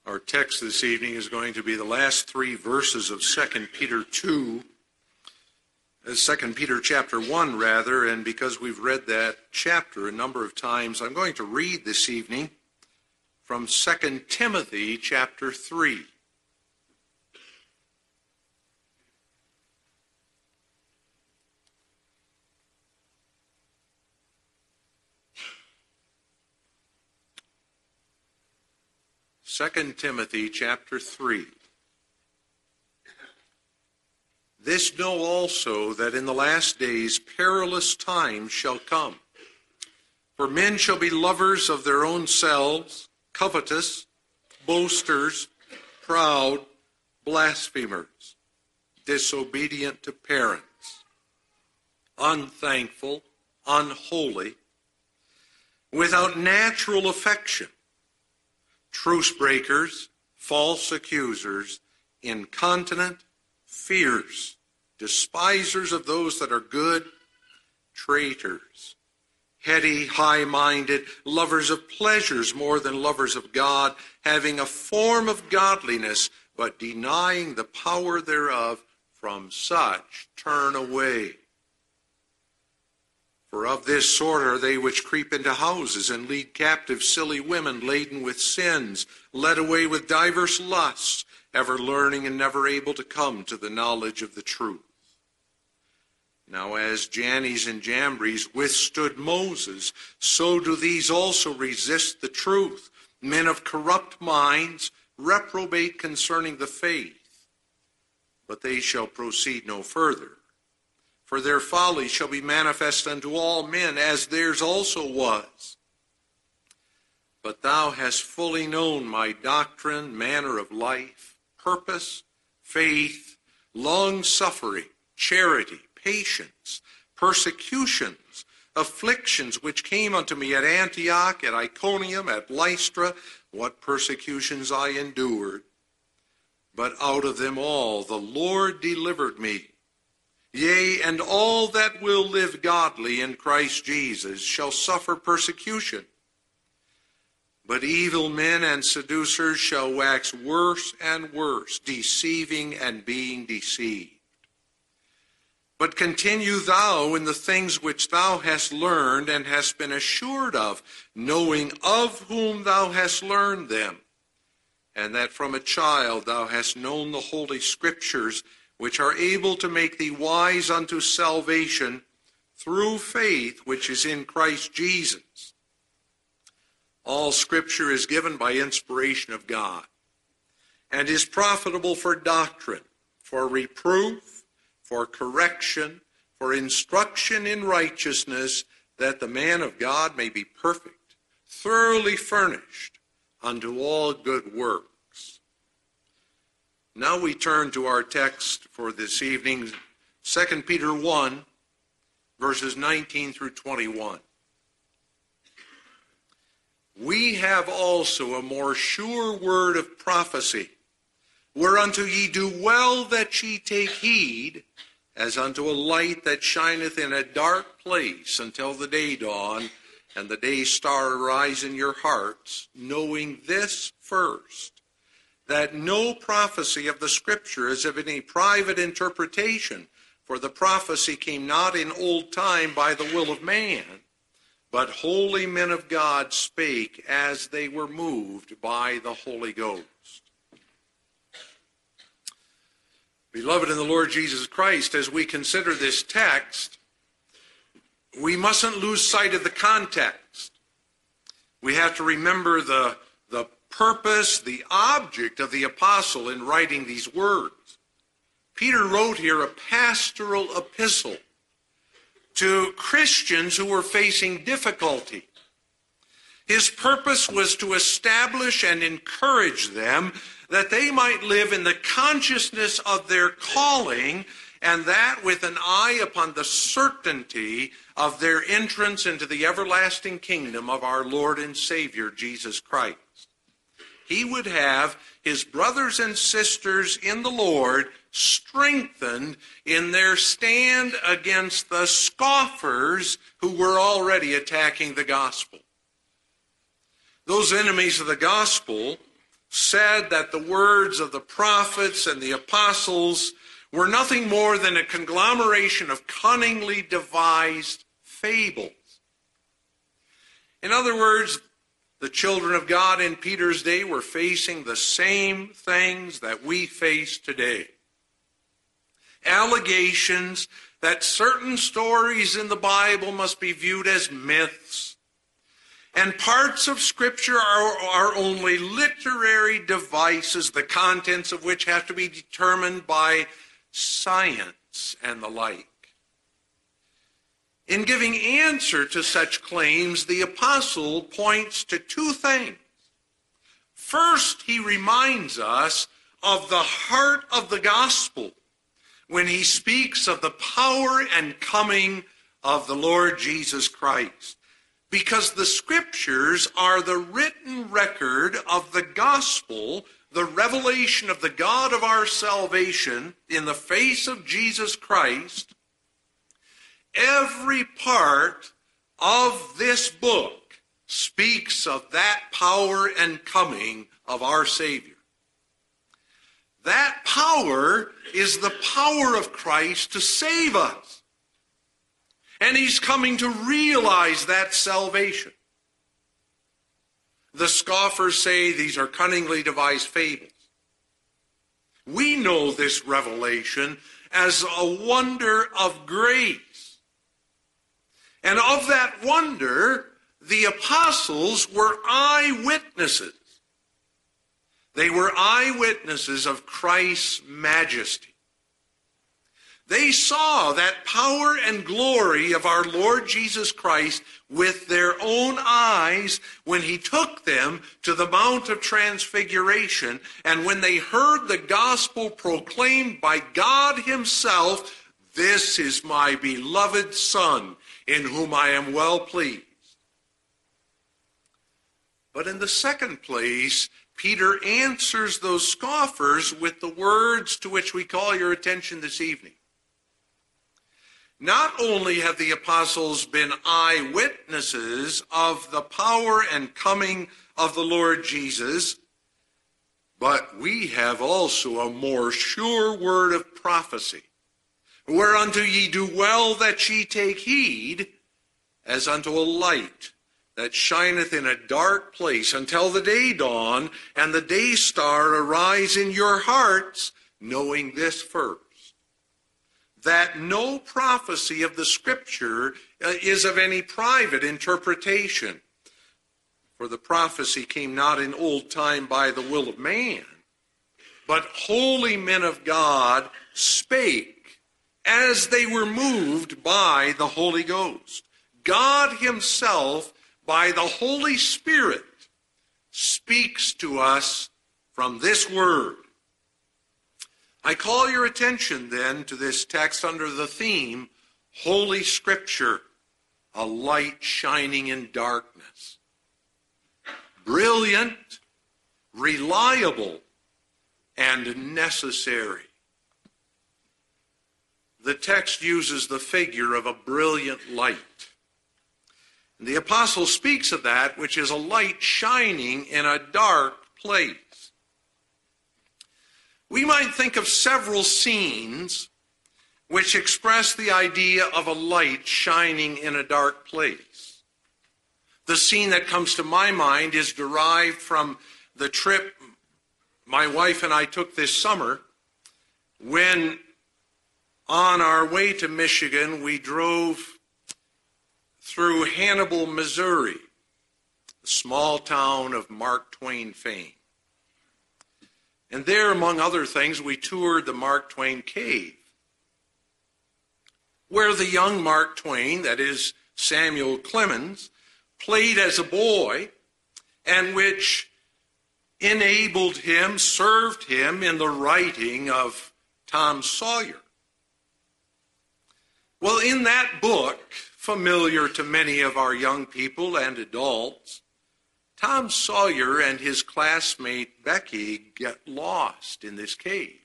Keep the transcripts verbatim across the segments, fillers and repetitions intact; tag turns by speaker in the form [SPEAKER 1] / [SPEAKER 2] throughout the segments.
[SPEAKER 1] Our text this evening is going to be the last three verses of Second Peter two, uh, Second Peter chapter one, rather, and because we've read that chapter a number of times, I'm going to read this evening from Second Timothy chapter three. Second Timothy chapter three. This know also that in the last days perilous times shall come. For men shall be lovers of their own selves, covetous, boasters, proud, blasphemers, disobedient to parents, unthankful, unholy, without natural affection, truce breakers, false accusers, incontinent, fierce, despisers of those that are good, traitors, heady, high-minded, lovers of pleasures more than lovers of God, having a form of godliness, but denying the power thereof. From such turn away. For of this sort are they which creep into houses and lead captive silly women laden with sins, led away with divers lusts, ever learning and never able to come to the knowledge of the truth. Now as Jannes and Jambres withstood Moses, so do these also resist the truth. Men of corrupt minds reprobate concerning the faith, but they shall proceed no further. For their folly shall be manifest unto all men, as theirs also was. But thou hast fully known my doctrine, manner of life, purpose, faith, long-suffering, charity, patience, persecutions, afflictions which came unto me at Antioch, at Iconium, at Lystra, what persecutions I endured. But out of them all the Lord delivered me. Yea, and all that will live godly in Christ Jesus shall suffer persecution. But evil men and seducers shall wax worse and worse, deceiving and being deceived. But continue thou in the things which thou hast learned and hast been assured of, knowing of whom thou hast learned them, and that from a child thou hast known the holy Scriptures, which are able to make thee wise unto salvation through faith which is in Christ Jesus. All Scripture is given by inspiration of God, and is profitable for doctrine, for reproof, for correction, for instruction in righteousness, that the man of God may be perfect, thoroughly furnished unto all good work. Now we turn to our text for this evening, Second Peter one, verses nineteen through twenty-one. We have also a more sure word of prophecy, whereunto ye do well that ye take heed, as unto a light that shineth in a dark place until the day dawn, and the day star arise in your hearts, knowing this first, that no prophecy of the Scripture is of any private interpretation, for the prophecy came not in old time by the will of man, but holy men of God spake as they were moved by the Holy Ghost. Beloved in the Lord Jesus Christ, as we consider this text, we mustn't lose sight of the context. We have to remember the, the purpose, the object of the apostle in writing these words. Peter wrote here a pastoral epistle to Christians who were facing difficulty. His purpose was to establish and encourage them that they might live in the consciousness of their calling, and that with an eye upon the certainty of their entrance into the everlasting kingdom of our Lord and Savior, Jesus Christ. He would have his brothers and sisters in the Lord strengthened in their stand against the scoffers who were already attacking the gospel. Those enemies of the gospel said that the words of the prophets and the apostles were nothing more than a conglomeration of cunningly devised fables. In other words, the children of God in Peter's day were facing the same things that we face today. Allegations that certain stories in the Bible must be viewed as myths, and parts of Scripture are, are only literary devices, the contents of which have to be determined by science and the like. In giving answer to such claims, the apostle points to two things. First, he reminds us of the heart of the gospel when he speaks of the power and coming of the Lord Jesus Christ. Because the Scriptures are the written record of the gospel, the revelation of the God of our salvation in the face of Jesus Christ. Every part of this book speaks of that power and coming of our Savior. That power is the power of Christ to save us. And he's coming to realize that salvation. The scoffers say these are cunningly devised fables. We know this revelation as a wonder of grace. And of that wonder, the apostles were eyewitnesses. They were eyewitnesses of Christ's majesty. They saw that power and glory of our Lord Jesus Christ with their own eyes when he took them to the Mount of Transfiguration, and when they heard the gospel proclaimed by God himself, "This is my beloved Son, in whom I am well pleased." But in the second place, Peter answers those scoffers with the words to which we call your attention this evening. Not only have the apostles been eyewitnesses of the power and coming of the Lord Jesus, but we have also a more sure word of prophecy, whereunto ye do well that ye take heed, as unto a light that shineth in a dark place until the day dawn, and the day star arise in your hearts, knowing this first, that no prophecy of the Scripture is of any private interpretation. For the prophecy came not in old time by the will of man, but holy men of God spake as they were moved by the Holy Ghost. God himself, by the Holy Spirit, speaks to us from this word. I call your attention then to this text under the theme, Holy Scripture, a light shining in darkness. Brilliant, reliable, and necessary. The text uses the figure of a brilliant light. And the apostle speaks of that which is a light shining in a dark place. We might think of several scenes which express the idea of a light shining in a dark place. The scene that comes to my mind is derived from the trip my wife and I took this summer, when on our way to Michigan we drove through Hannibal, Missouri, the small town of Mark Twain fame. And there, among other things, we toured the Mark Twain Cave, where the young Mark Twain, that is Samuel Clemens, played as a boy, and which enabled him, served him in the writing of Tom Sawyer. Well, in that book, familiar to many of our young people and adults, Tom Sawyer and his classmate Becky get lost in this cave.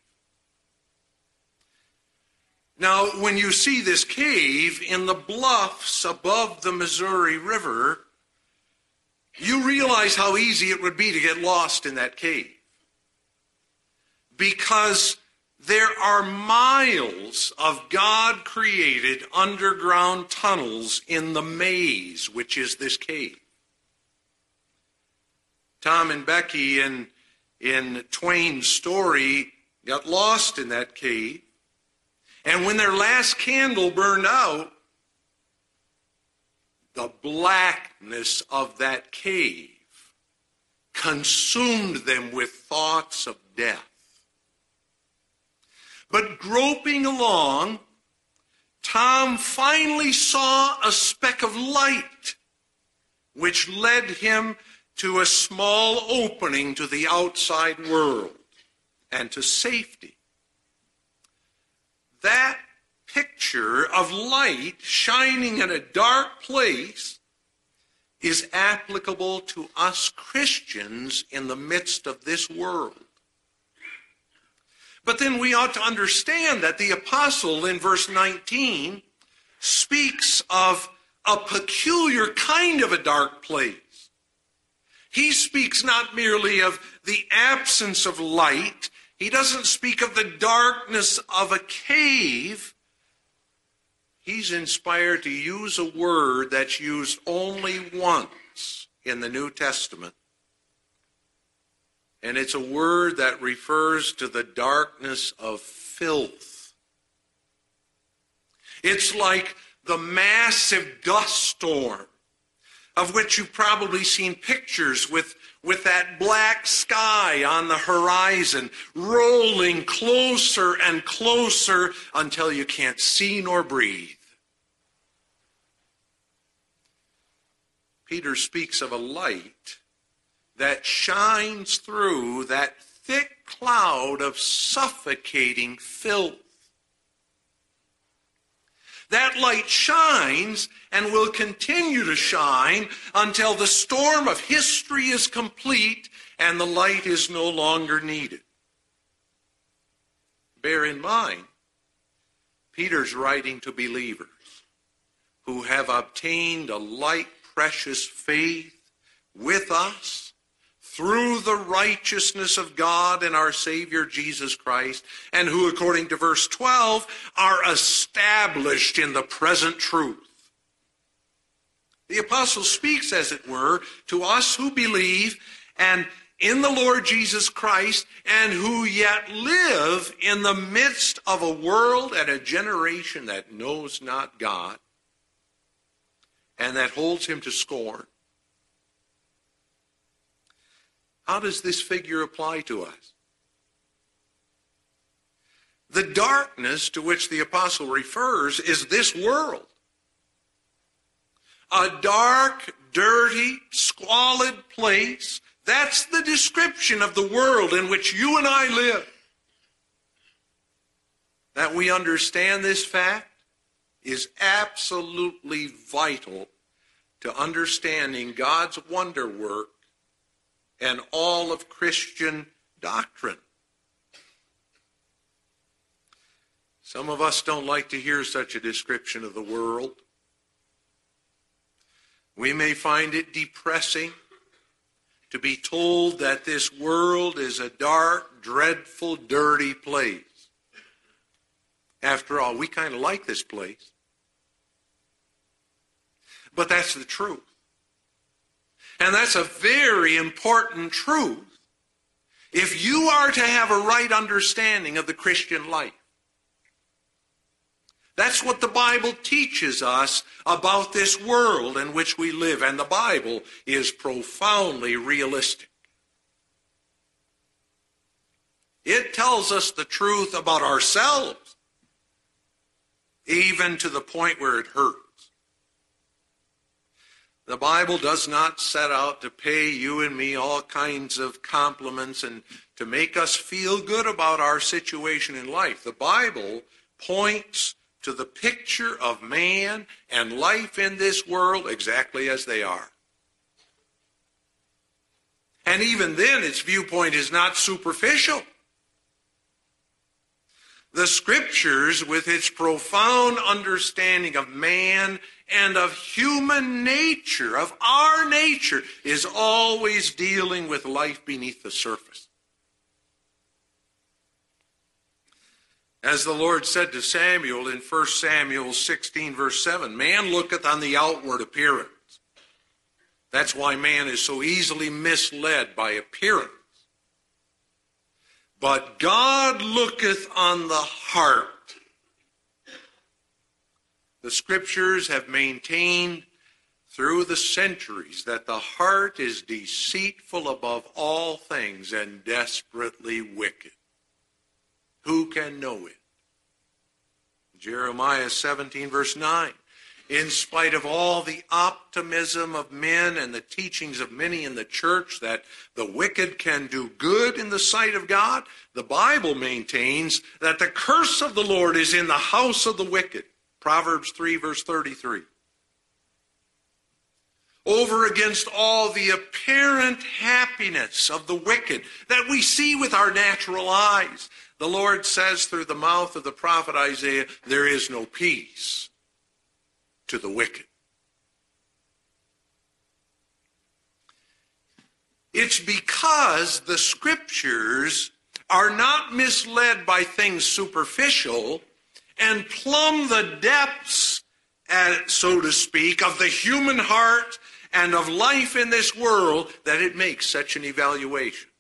[SPEAKER 1] Now, when you see this cave in the bluffs above the Missouri River, you realize how easy it would be to get lost in that cave. because there are miles of God-created underground tunnels in the maze, which is this cave. Tom and Becky in, in Twain's story got lost in that cave. And when their last candle burned out, the blackness of that cave consumed them with thoughts of death. But groping along, Tom finally saw a speck of light, which led him to a small opening to the outside world and to safety. That picture of light shining in a dark place is applicable to us Christians in the midst of this world. But then we ought to understand that the apostle in verse nineteen speaks of a peculiar kind of a dark place. He speaks not merely of the absence of light. He doesn't speak of the darkness of a cave. He's inspired to use a word that's used only once in the New Testament. And it's a word that refers to the darkness of filth. It's like the massive dust storm of which you've probably seen pictures with, with that black sky on the horizon, rolling closer and closer until you can't see nor breathe. Peter speaks of a light that shines through that thick cloud of suffocating filth. That light shines and will continue to shine until the storm of history is complete and the light is no longer needed. Bear in mind, Peter's writing to believers who have obtained a like precious faith with us through the righteousness of God and our Savior Jesus Christ, and who, according to verse twelve, are established in the present truth. The apostle speaks, as it were, to us who believe and in the Lord Jesus Christ, and who yet live in the midst of a world and a generation that knows not God and that holds him to scorn. How does this figure apply to us? The darkness to which the apostle refers is this world. A dark, dirty, squalid place. That's the description of the world in which you and I live. That we understand this fact is absolutely vital to understanding God's wonder work and all of Christian doctrine. Some of us don't like to hear such a description of the world. We may find it depressing to be told that this world is a dark, dreadful, dirty place. After all, we kind of like this place. But that's the truth. And that's a very important truth if you are to have a right understanding of the Christian life. That's what the Bible teaches us about this world in which we live, and the Bible is profoundly realistic. It tells us the truth about ourselves, even to the point where it hurts. The Bible does not set out to pay you and me all kinds of compliments and to make us feel good about our situation in life. The Bible points to the picture of man and life in this world exactly as they are. And even then, its viewpoint is not superficial. The Scriptures, with its profound understanding of man and of human nature, of our nature, is always dealing with life beneath the surface. As the Lord said to Samuel in First Samuel sixteen, verse seven, man looketh on the outward appearance. That's why man is so easily misled by appearance. But God looketh on the heart. The scriptures have maintained through the centuries that the heart is deceitful above all things and desperately wicked. Who can know it? Jeremiah seventeen, verse nine. In spite of all the optimism of men and the teachings of many in the church that the wicked can do good in the sight of God, the Bible maintains that the curse of the Lord is in the house of the wicked. Proverbs three, verse thirty-three. Over against all the apparent happiness of the wicked that we see with our natural eyes, the Lord says through the mouth of the prophet Isaiah, there is no peace to the wicked. It's because the scriptures are not misled by things superficial and plumb the depths, so to speak, of the human heart and of life in this world that it makes such an evaluation.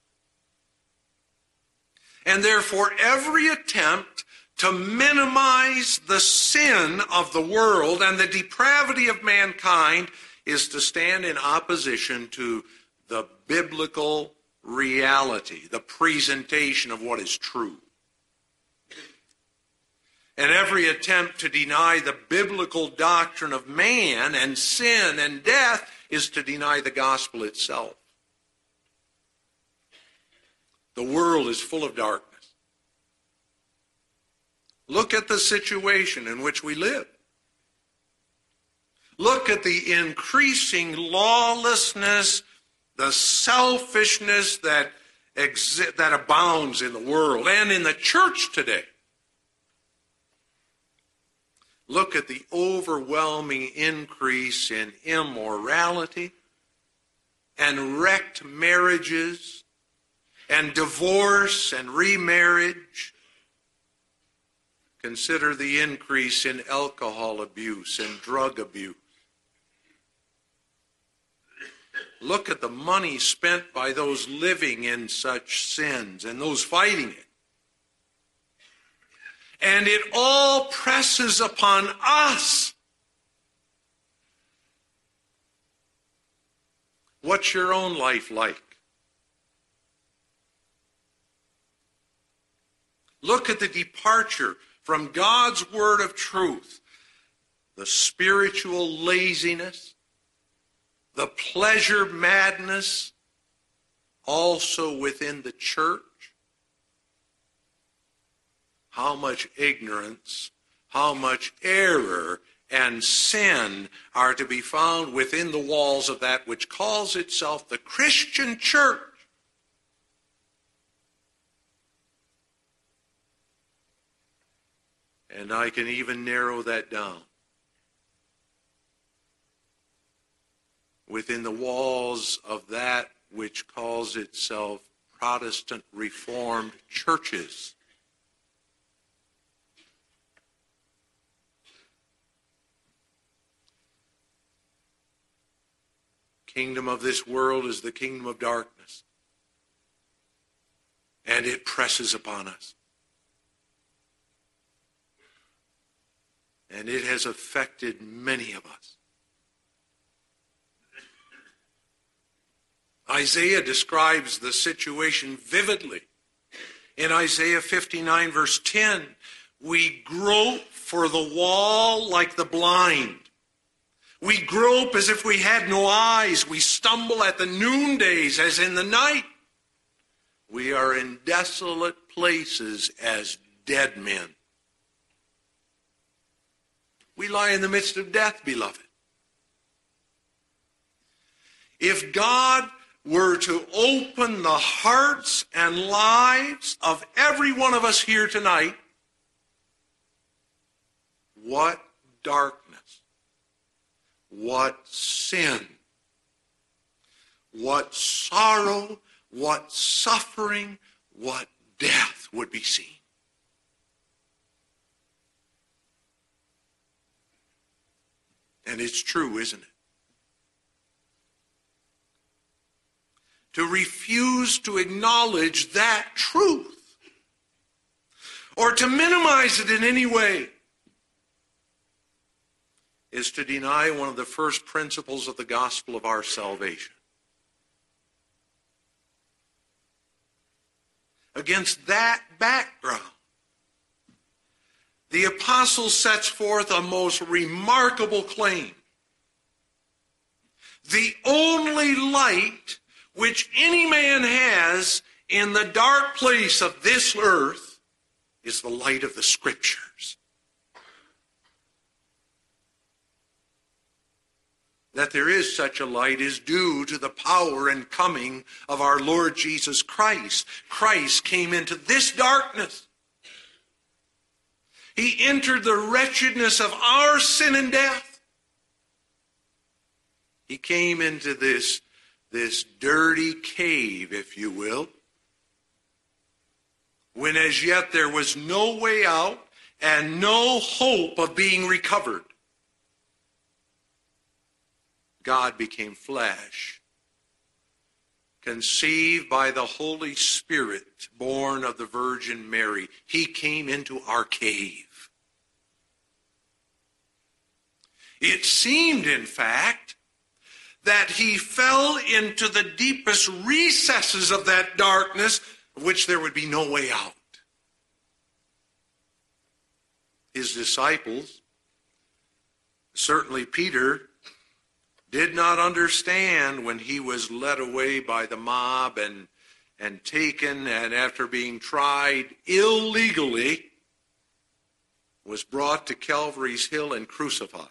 [SPEAKER 1] And therefore, every attempt to minimize the sin of the world and the depravity of mankind is to stand in opposition to the biblical reality, the presentation of what is true. And every attempt to deny the biblical doctrine of man and sin and death is to deny the gospel itself. The world is full of darkness. Look at the situation in which we live. Look at the increasing lawlessness, the selfishness that exi- that abounds in the world and in the church today. Look at the overwhelming increase in immorality and wrecked marriages and divorce and remarriage. Consider the increase in alcohol abuse and drug abuse. Look at the money spent by those living in such sins and those fighting it. And it all presses upon us. What's your own life like? Look at the departure from God's word of truth, the spiritual laziness, the pleasure madness, also within the church. How much ignorance, how much error and sin are to be found within the walls of that which calls itself the Christian church. And I can even narrow that down. Within the walls of that which calls itself Protestant Reformed churches. Kingdom of this world is the kingdom of darkness. And it presses upon us. And it has affected many of us. Isaiah describes the situation vividly. In Isaiah fifty-nine, verse ten, we grope for the wall like the blind. We grope as if we had no eyes. We stumble at the noondays as in the night. We are in desolate places as dead men. We lie in the midst of death, beloved. If God were to open the hearts and lives of every one of us here tonight, what darkness, what sin, what sorrow, what suffering, what death would be seen. And it's true, isn't it? To refuse to acknowledge that truth or to minimize it in any way is to deny one of the first principles of the gospel of our salvation. Against that background, the apostle sets forth a most remarkable claim. The only light which any man has in the dark place of this earth is the light of the Scriptures. That there is such a light is due to the power and coming of our Lord Jesus Christ. Christ came into this darkness. He entered the wretchedness of our sin and death. He came into this, this dirty cave, if you will, when as yet there was no way out and no hope of being recovered. God became flesh, conceived by the Holy Spirit, born of the Virgin Mary. He came into our cave. It seemed, in fact, that he fell into the deepest recesses of that darkness, of which there would be no way out. His disciples, certainly Peter, did not understand when he was led away by the mob and, and taken, and after being tried illegally, was brought to Calvary's Hill and crucified.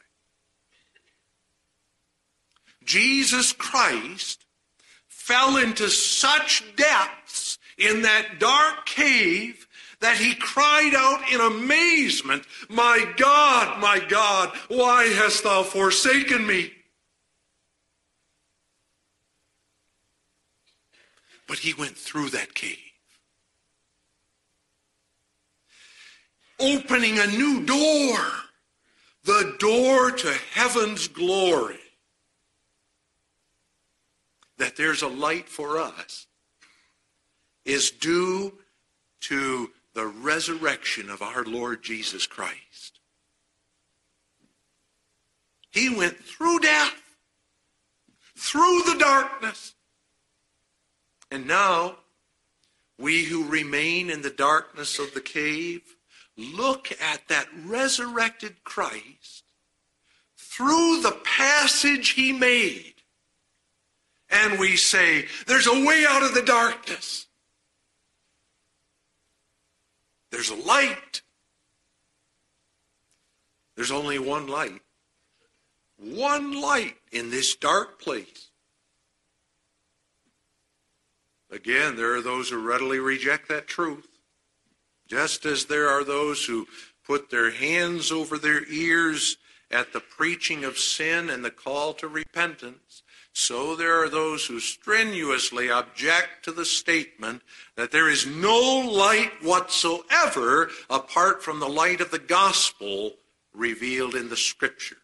[SPEAKER 1] Jesus Christ fell into such depths in that dark cave that he cried out in amazement, "My God, my God, why hast thou forsaken me?" But he went through that cave, opening a new door, the door to heaven's glory. That there's a light for us is due to the resurrection of our Lord Jesus Christ. He went through death, through the darkness. And now, we who remain in the darkness of the cave look at that resurrected Christ through the passage he made. And we say, there's a way out of the darkness. There's a light. There's only one light. One light in this dark place. Again, there are those who readily reject that truth. Just as there are those who put their hands over their ears at the preaching of sin and the call to repentance, so there are those who strenuously object to the statement that there is no light whatsoever apart from the light of the gospel revealed in the Scriptures.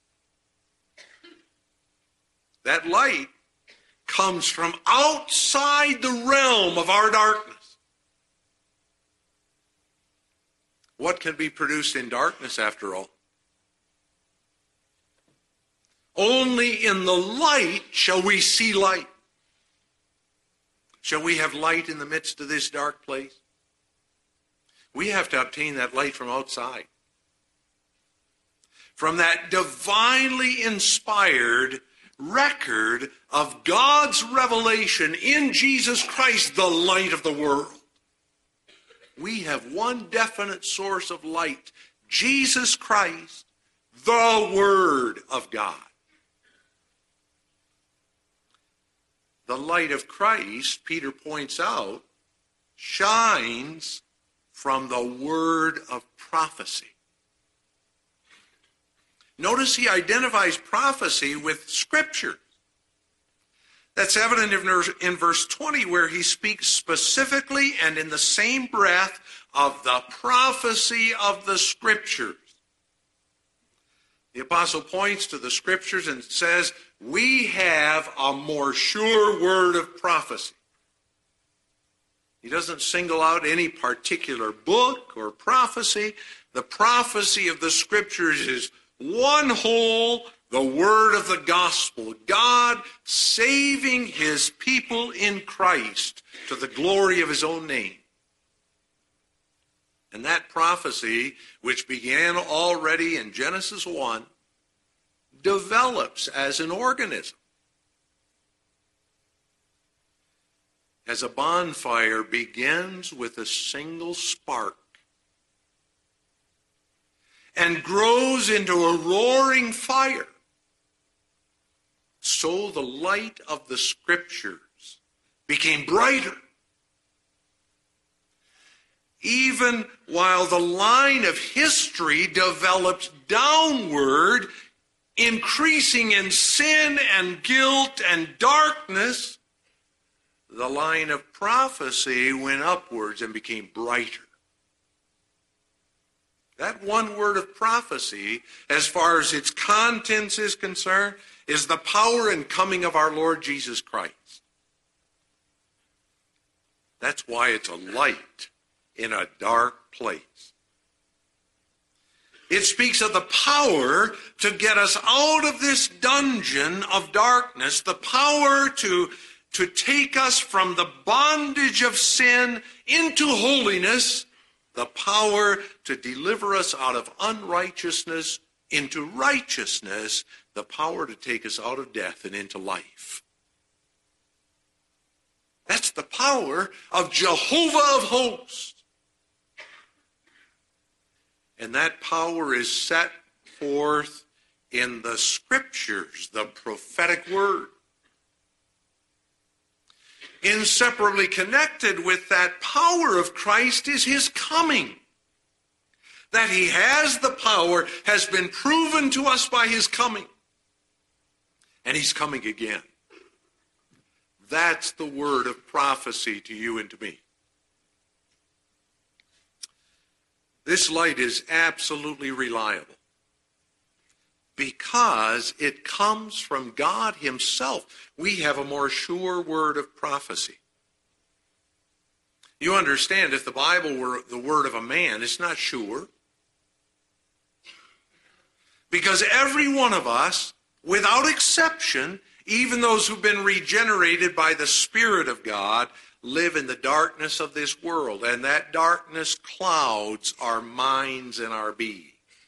[SPEAKER 1] That light comes from outside the realm of our darkness. What can be produced in darkness, after all? Only in the light shall we see light. Shall we have light in the midst of this dark place? We have to obtain that light from outside. From that divinely inspired record of God's revelation in Jesus Christ, the light of the world. We have one definite source of light, Jesus Christ, the Word of God. The light of Christ, Peter points out, shines from the word of prophecy. Notice he identifies prophecy with Scripture. That's evident in verse twenty, where he speaks specifically and in the same breath of the prophecy of the Scriptures. The apostle points to the scriptures and says, we have a more sure word of prophecy. He doesn't single out any particular book or prophecy. The prophecy of the scriptures is one whole, the word of the gospel. God saving his people in Christ to the glory of his own name. And that prophecy, which began already in Genesis one, develops as an organism. As a bonfire begins with a single spark and grows into a roaring fire, so the light of the scriptures became brighter. Even while the line of history developed downward, increasing in sin and guilt and darkness, the line of prophecy went upwards and became brighter. That one word of prophecy, as far as its contents is concerned, is the power and coming of our Lord Jesus Christ. That's why it's a light in a dark place. It speaks of the power to get us out of this dungeon of darkness, the power to, to take us from the bondage of sin into holiness, the power to deliver us out of unrighteousness into righteousness, the power to take us out of death and into life. That's the power of Jehovah of hosts. And that power is set forth in the scriptures, the prophetic word. Inseparably connected with that power of Christ is his coming. That he has the power has been proven to us by his coming. And he's coming again. That's the word of prophecy to you and to me. This light is absolutely reliable because it comes from God himself. We have a more sure word of prophecy. You understand, if the Bible were the word of a man, it's not sure. Because every one of us, without exception, even those who've been regenerated by the Spirit of God, live in the darkness of this world, and that darkness clouds our minds and our being.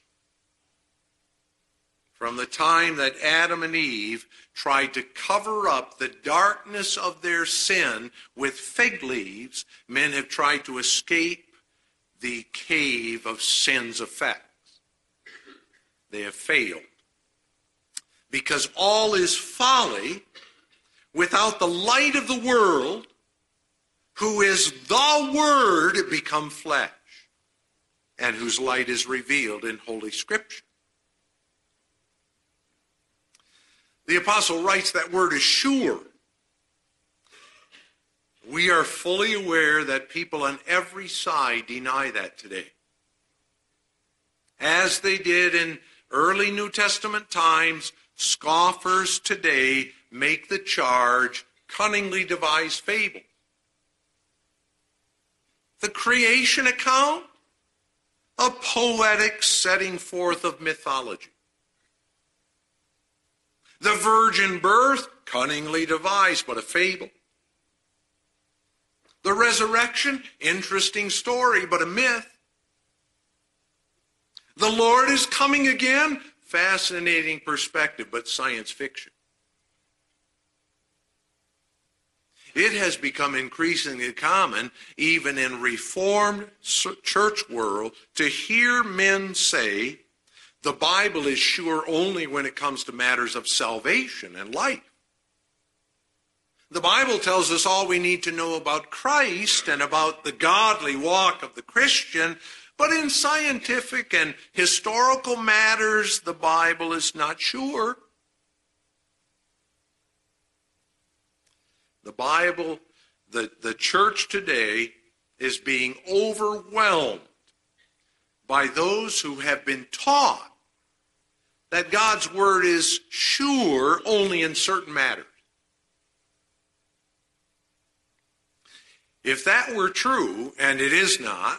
[SPEAKER 1] From the time that Adam and Eve tried to cover up the darkness of their sin with fig leaves, men have tried to escape the cave of sin's effects. They have failed. Because all is folly without the light of the world, who is the Word become flesh, and whose light is revealed in Holy Scripture. The apostle writes that word is sure. We are fully aware that people on every side deny that today. As they did in early New Testament times, scoffers today make the charge, cunningly devise fable. The creation account, a poetic setting forth of mythology. The virgin birth, cunningly devised, but a fable. The resurrection, interesting story, but a myth. The Lord is coming again, fascinating perspective, but science fiction. It has become increasingly common, even in Reformed church world, to hear men say the Bible is sure only when it comes to matters of salvation and life. The Bible tells us all we need to know about Christ and about the godly walk of the Christian, but in scientific and historical matters, the Bible is not sure. The Bible, the, the church today is being overwhelmed by those who have been taught that God's word is sure only in certain matters. If that were true, and it is not,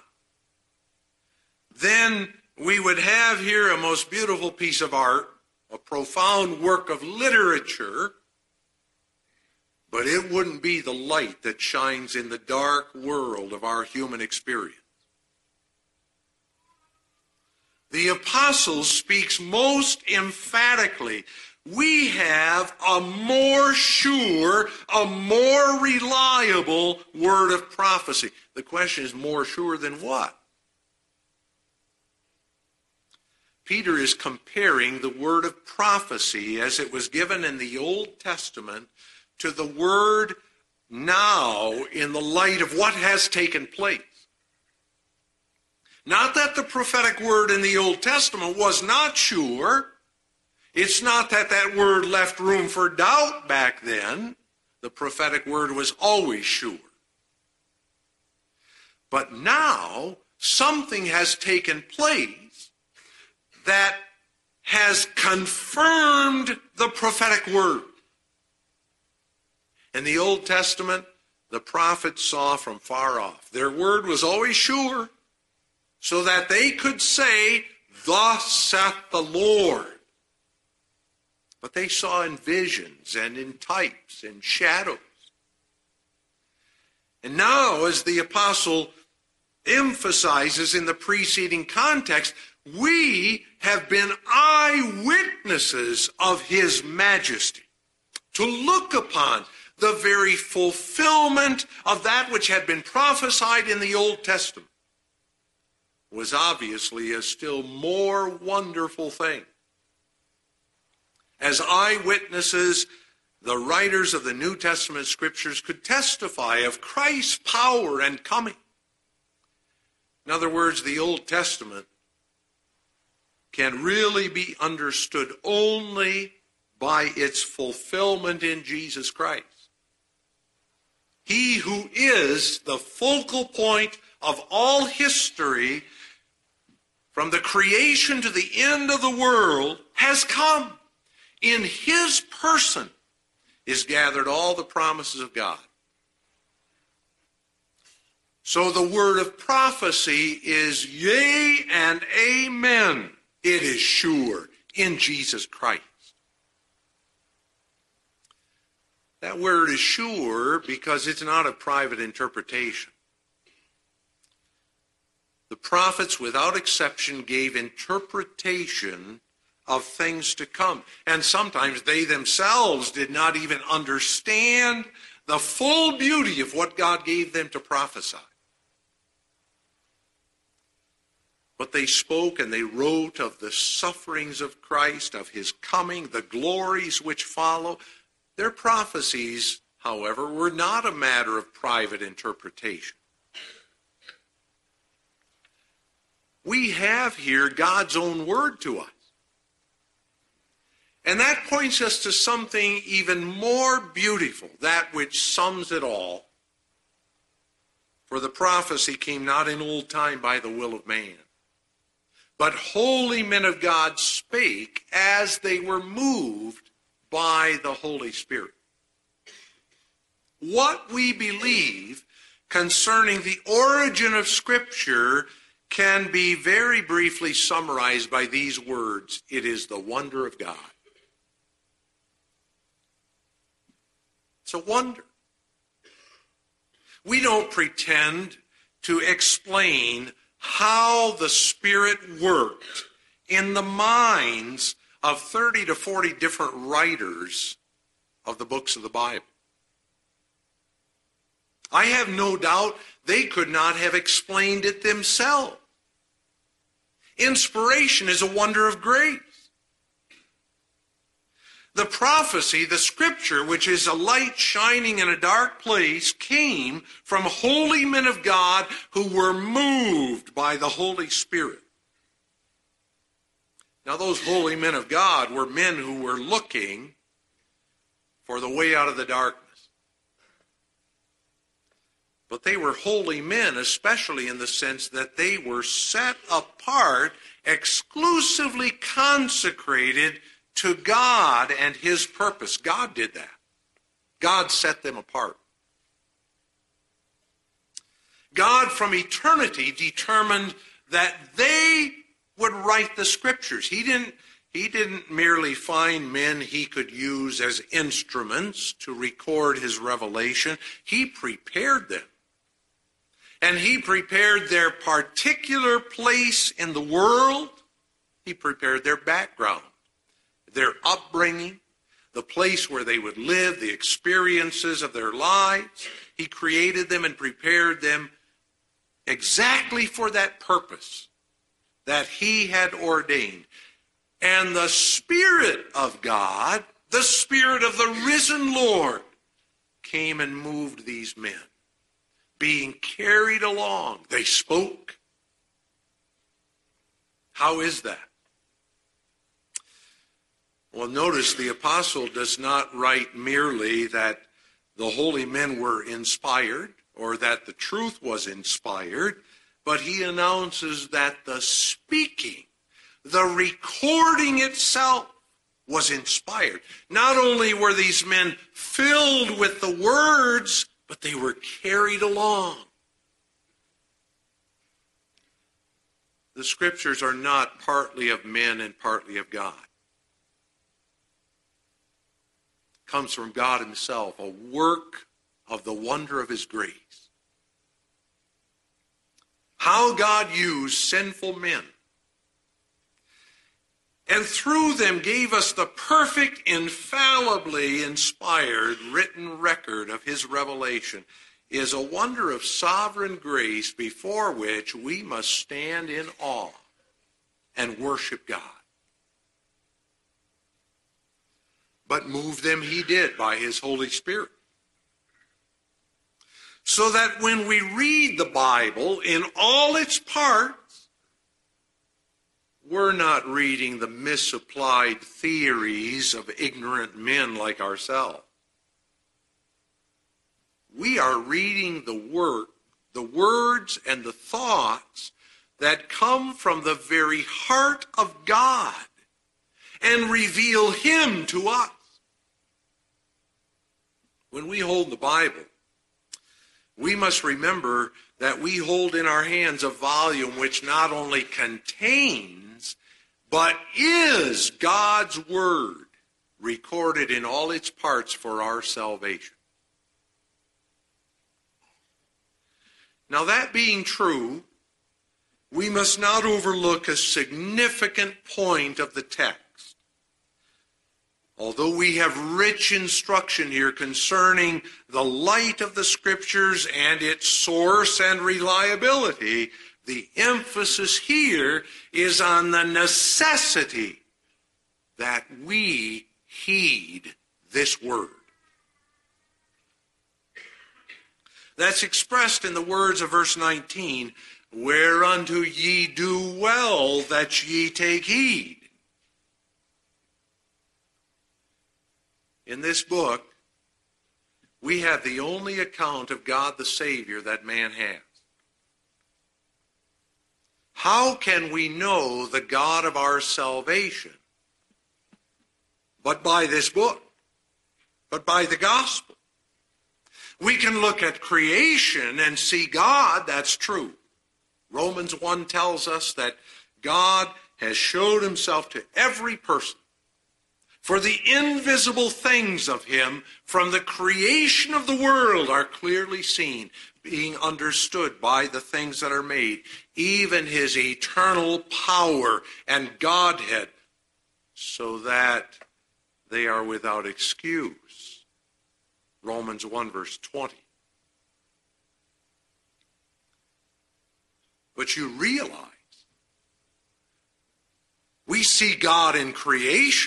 [SPEAKER 1] then we would have here a most beautiful piece of art, a profound work of literature, but it wouldn't be the light that shines in the dark world of our human experience. The apostle speaks most emphatically. We have a more sure, a more reliable word of prophecy. The question is, more sure than what? Peter is comparing the word of prophecy as it was given in the Old Testament to the word now in the light of what has taken place. Not that the prophetic word in the Old Testament was not sure. It's not that that word left room for doubt back then. The prophetic word was always sure. But now something has taken place that has confirmed the prophetic word. In the Old Testament, the prophets saw from far off. Their word was always sure, so that they could say, "Thus saith the Lord." But they saw in visions and in types and shadows. And now, as the apostle emphasizes in the preceding context, we have been eyewitnesses of his majesty. To look upon the very fulfillment of that which had been prophesied in the Old Testament was obviously a still more wonderful thing. As eyewitnesses, the writers of the New Testament scriptures could testify of Christ's power and coming. In other words, the Old Testament can really be understood only by its fulfillment in Jesus Christ. He who is the focal point of all history, from the creation to the end of the world, has come. In his person is gathered all the promises of God. So the word of prophecy is yea and amen. It is sure in Jesus Christ. That word is sure because it's not a private interpretation. The prophets, without exception, gave interpretation of things to come. And sometimes they themselves did not even understand the full beauty of what God gave them to prophesy. But they spoke and they wrote of the sufferings of Christ, of his coming, the glories which follow. Their prophecies, however, were not a matter of private interpretation. We have here God's own word to us. And that points us to something even more beautiful, that which sums it all. For the prophecy came not in old time by the will of man, but holy men of God spake as they were moved by the Holy Spirit. What we believe concerning the origin of Scripture can be very briefly summarized by these words: it is the wonder of God. It's a wonder. We don't pretend to explain how the Spirit worked in the minds of thirty to forty different writers of the books of the Bible. I have no doubt they could not have explained it themselves. Inspiration is a wonder of grace. The prophecy, the Scripture, which is a light shining in a dark place, came from holy men of God who were moved by the Holy Spirit. Now, those holy men of God were men who were looking for the way out of the darkness. But they were holy men, especially in the sense that they were set apart, exclusively consecrated to God and his purpose. God did that. God set them apart. God from eternity determined that they would write the scriptures. He didn't, he didn't merely find men he could use as instruments to record his revelation. He prepared them. And he prepared their particular place in the world. He prepared their background, their upbringing, the place where they would live, the experiences of their lives. He created them and prepared them exactly for that purpose that he had ordained. And the Spirit of God, the Spirit of the risen Lord, came and moved these men. Being carried along, they spoke. How is that? Well, notice the apostle does not write merely that the holy men were inspired or that the truth was inspired, but he announces that the speaking, the recording itself was inspired. Not only were these men filled with the words, but they were carried along. The scriptures are not partly of men and partly of God. It comes from God himself, a work of the wonder of his grace. How God used sinful men and through them gave us the perfect, infallibly inspired written record of his revelation is a wonder of sovereign grace before which we must stand in awe and worship God. But move them he did by his Holy Spirit. So that when we read the Bible in all its parts, we're not reading the misapplied theories of ignorant men like ourselves. We are reading the word, the words and the thoughts that come from the very heart of God and reveal him to us. When we hold the Bible, we must remember that we hold in our hands a volume which not only contains but is God's word recorded in all its parts for our salvation. Now, that being true, we must not overlook a significant point of the text. Although we have rich instruction here concerning the light of the Scriptures and its source and reliability, the emphasis here is on the necessity that we heed this word. That's expressed in the words of verse nineteen, whereunto ye do well that ye take heed. In this book, we have the only account of God the Savior that man has. How can we know the God of our salvation but by this book, but by the gospel? We can look at creation and see God, that's true. Romans one tells us that God has showed himself to every person. For the invisible things of him from the creation of the world are clearly seen, being understood by the things that are made, even his eternal power and Godhead, so that they are without excuse. Romans one verse twenty. But you realize, we see God in creation,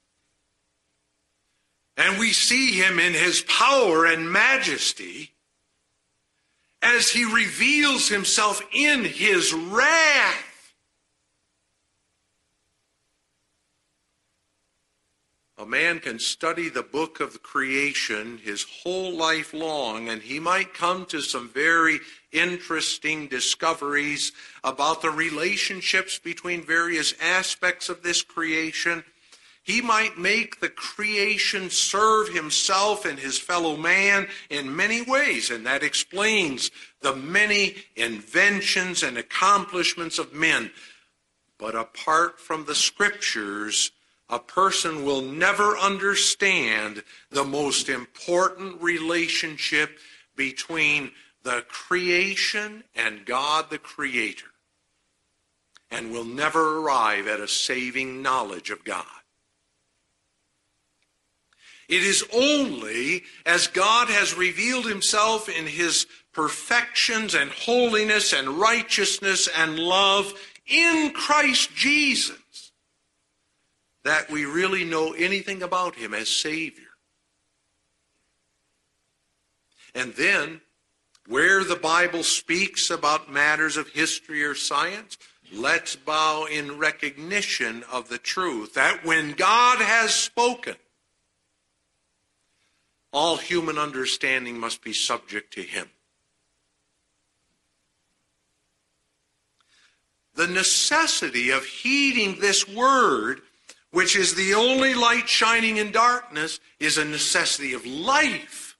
[SPEAKER 1] and we see him in his power and majesty as he reveals himself in his wrath. A A man can study the book of creation his whole life long, and he might come to some very interesting discoveries about the relationships between various aspects of this creation. He might make the creation serve himself and his fellow man in many ways, and that explains the many inventions and accomplishments of men. But apart from the Scriptures, a person will never understand the most important relationship between the creation and God the Creator, and will never arrive at a saving knowledge of God. It is only as God has revealed himself in his perfections and holiness and righteousness and love in Christ Jesus that we really know anything about him as Savior. And then, where the Bible speaks about matters of history or science, let's bow in recognition of the truth that when God has spoken, all human understanding must be subject to him. The necessity of heeding this word, which is the only light shining in darkness, is a necessity of life.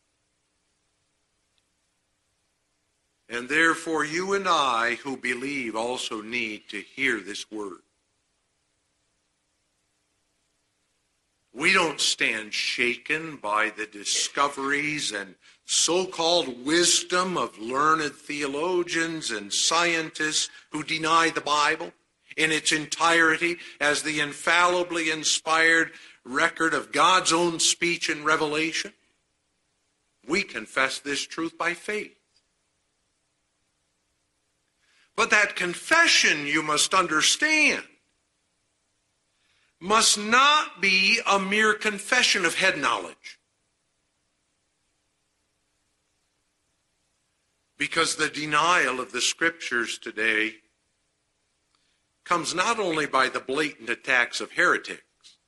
[SPEAKER 1] And therefore you and I who believe also need to hear this word. We don't stand shaken by the discoveries and so-called wisdom of learned theologians and scientists who deny the Bible in its entirety as the infallibly inspired record of God's own speech and revelation. We confess this truth by faith. But that confession, you must understand, must not be a mere confession of head knowledge. Because the denial of the Scriptures today comes not only by the blatant attacks of heretics,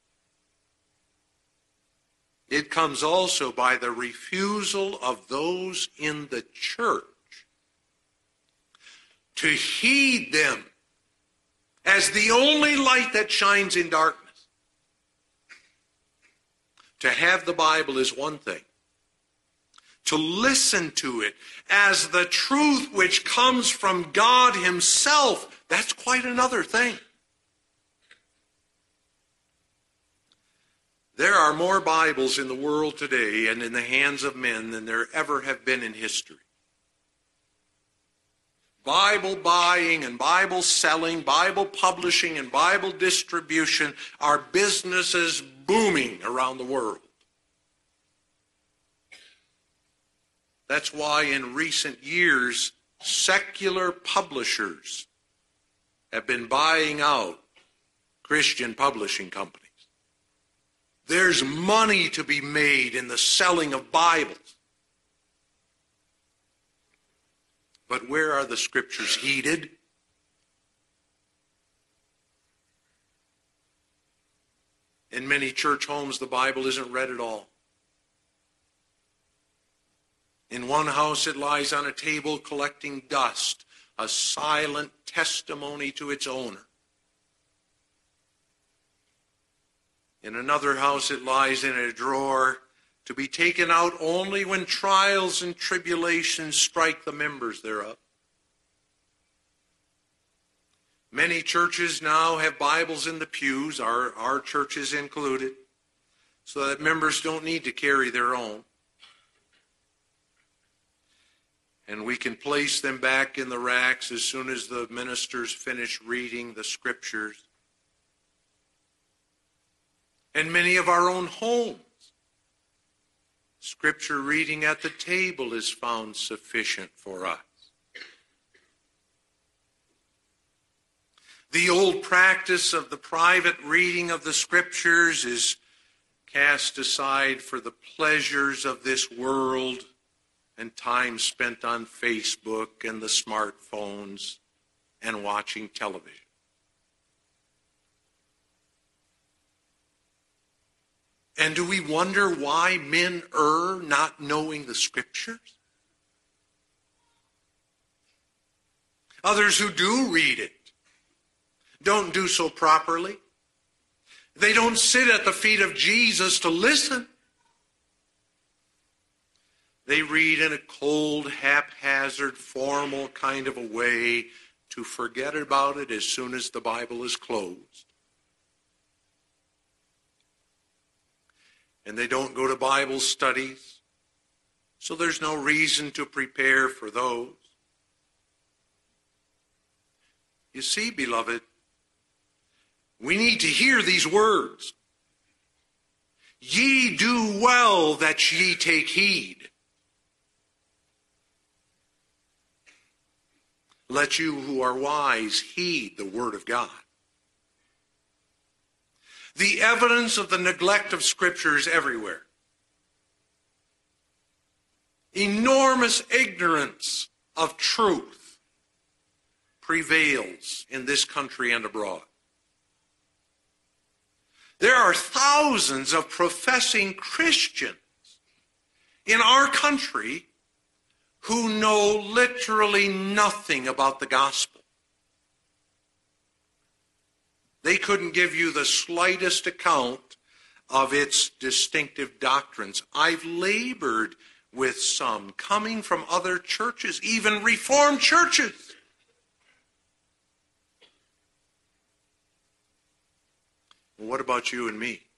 [SPEAKER 1] it comes also by the refusal of those in the church to heed them as the only light that shines in darkness. To have the Bible is one thing. To listen to it as the truth which comes from God himself, that's quite another thing. There are more Bibles in the world today and in the hands of men than there ever have been in history. Bible buying and Bible selling, Bible publishing and Bible distribution are businesses booming around the world. That's why in recent years, secular publishers have been buying out Christian publishing companies. There's money to be made in the selling of Bibles. But where are the Scriptures heeded? In many church homes, the Bible isn't read at all. In one house, it lies on a table collecting dust, a silent testimony to its owner. In another house, it lies in a drawer to be taken out only when trials and tribulations strike the members thereof. Many churches now have Bibles in the pews, our, our churches included, so that members don't need to carry their own. And we can place them back in the racks as soon as the ministers finish reading the Scriptures. And many of our own homes, Scripture reading at the table is found sufficient for us. The old practice of the private reading of the Scriptures is cast aside for the pleasures of this world and time spent on Facebook and the smartphones and watching television. And do we wonder why men err not knowing the Scriptures? Others who do read it don't do so properly. They don't sit at the feet of Jesus to listen. They read in a cold, haphazard, formal kind of a way to forget about it as soon as the Bible is closed. And they don't go to Bible studies, so there's no reason to prepare for those. You see, beloved, we need to hear these words. Ye do well that ye take heed. Let you who are wise heed the word of God. The evidence of the neglect of Scripture is everywhere. Enormous ignorance of truth prevails in this country and abroad. There are thousands of professing Christians in our country who know literally nothing about the gospel. They couldn't give you the slightest account of its distinctive doctrines. I've labored with some coming from other churches, even Reformed churches. Well, what about you and me?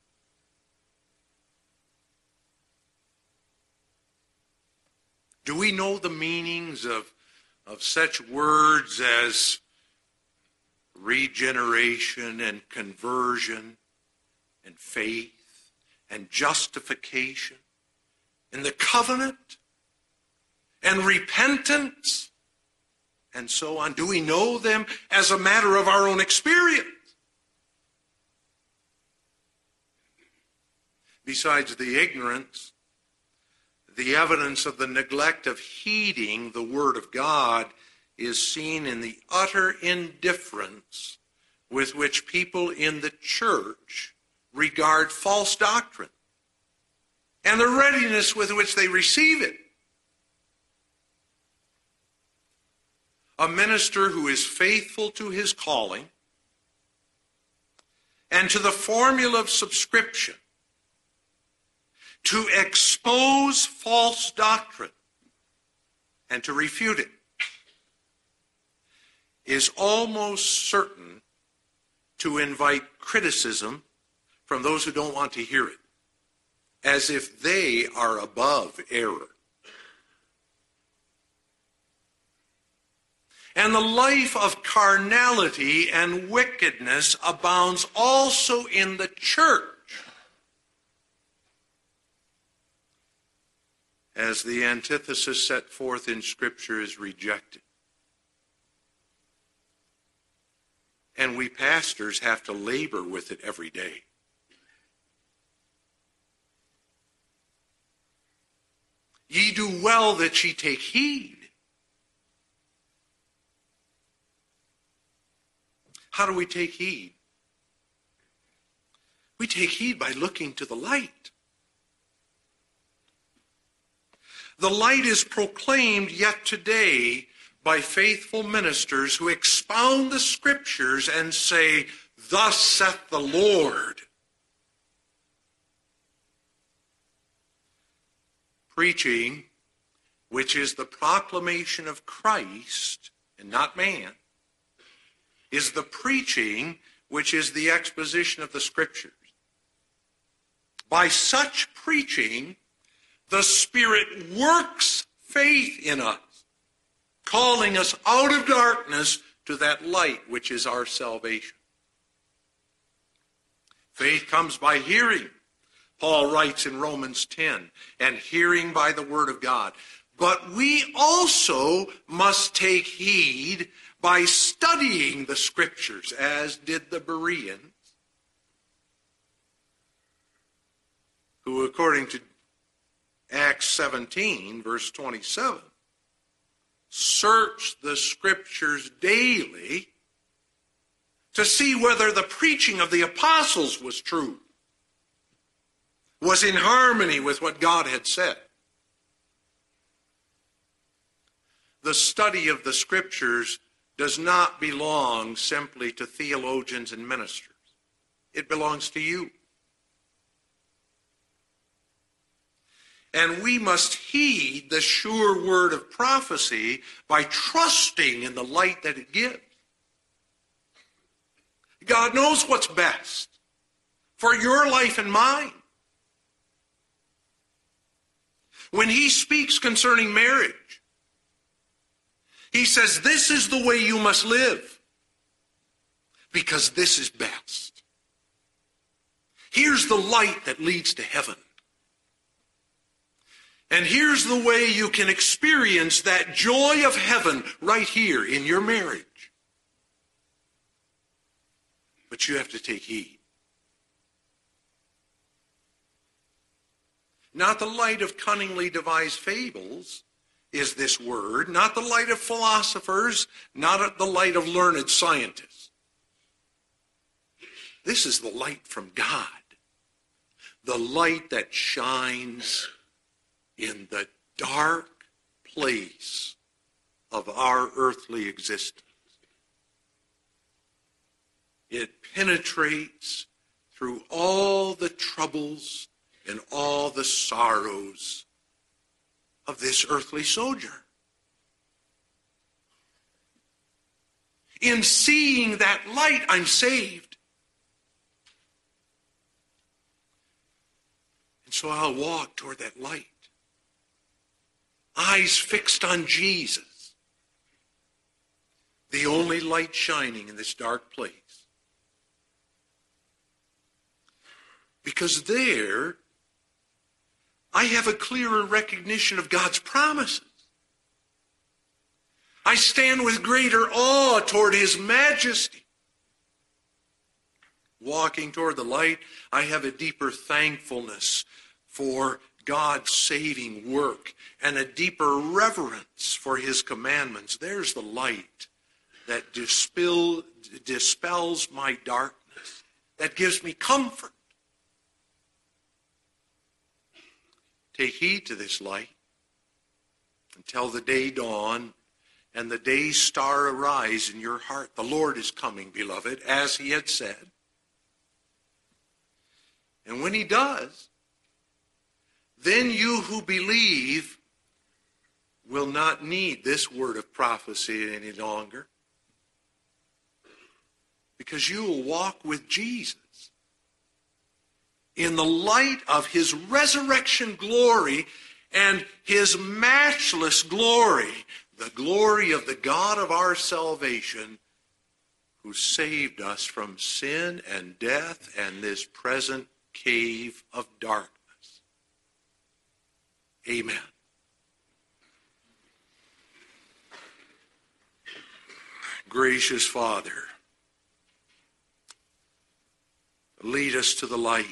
[SPEAKER 1] Do we know the meanings of, of such words as regeneration and conversion and faith and justification and the covenant and repentance and so on? Do we know them as a matter of our own experience? Besides the ignorance, the evidence of the neglect of heeding the Word of God is seen in the utter indifference with which people in the church regard false doctrine and the readiness with which they receive it. A minister who is faithful to his calling and to the formula of subscription to expose false doctrine and to refute it is almost certain to invite criticism from those who don't want to hear it, as if they are above error. And the life of carnality and wickedness abounds also in the church, as the antithesis set forth in Scripture is rejected. And we pastors have to labor with it every day. Ye do well that ye take heed. How do we take heed? We take heed by looking to the light. The light is proclaimed yet today by faithful ministers who expound the Scriptures and say, "Thus saith the Lord." Preaching, which is the proclamation of Christ and not man, is the preaching which is the exposition of the Scriptures. By such preaching, the Spirit works faith in us, calling us out of darkness to that light which is our salvation. Faith comes by hearing, Paul writes in Romans ten, and hearing by the word of God. But we also must take heed by studying the Scriptures, as did the Bereans, who, according to Acts seventeen, verse twenty-seven, search the Scriptures daily to see whether the preaching of the apostles was true. was in harmony with what God had said. The study of the Scriptures does not belong simply to theologians and ministers. It belongs to you. And we must heed the sure word of prophecy by trusting in the light that it gives. God knows what's best for your life and mine. When he speaks concerning marriage, he says, this is the way you must live, because this is best. Here's the light that leads to heaven. And here's the way you can experience that joy of heaven right here in your marriage. But you have to take heed. Not the light of cunningly devised fables is this word, not the light of philosophers, not the light of learned scientists. This is the light from God, the light that shines in the dark place of our earthly existence. It penetrates through all the troubles and all the sorrows of this earthly sojourn. In seeing that light, I'm saved. And so I'll walk toward that light. Eyes fixed on Jesus, the only light shining in this dark place. Because there, I have a clearer recognition of God's promises. I stand with greater awe toward his majesty. Walking toward the light, I have a deeper thankfulness for God's saving work and a deeper reverence for his commandments. There's the light that dispel, dispels my darkness, that gives me comfort. Take heed to this light until the day dawn and the day star arise in your heart. The Lord is coming, beloved, as he had said. And when he does, then you who believe will not need this word of prophecy any longer, because you will walk with Jesus in the light of his resurrection glory and his matchless glory, the glory of the God of our salvation, who saved us from sin and death and this present cave of darkness. Amen. Gracious Father, lead us to the light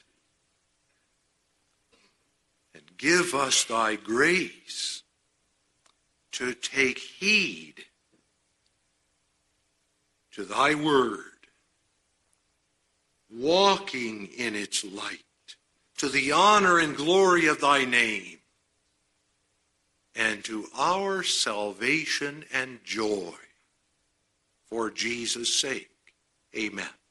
[SPEAKER 1] and give us thy grace to take heed to thy word, walking in its light, to the honor and glory of thy name, and to our salvation and joy. For Jesus' sake, amen.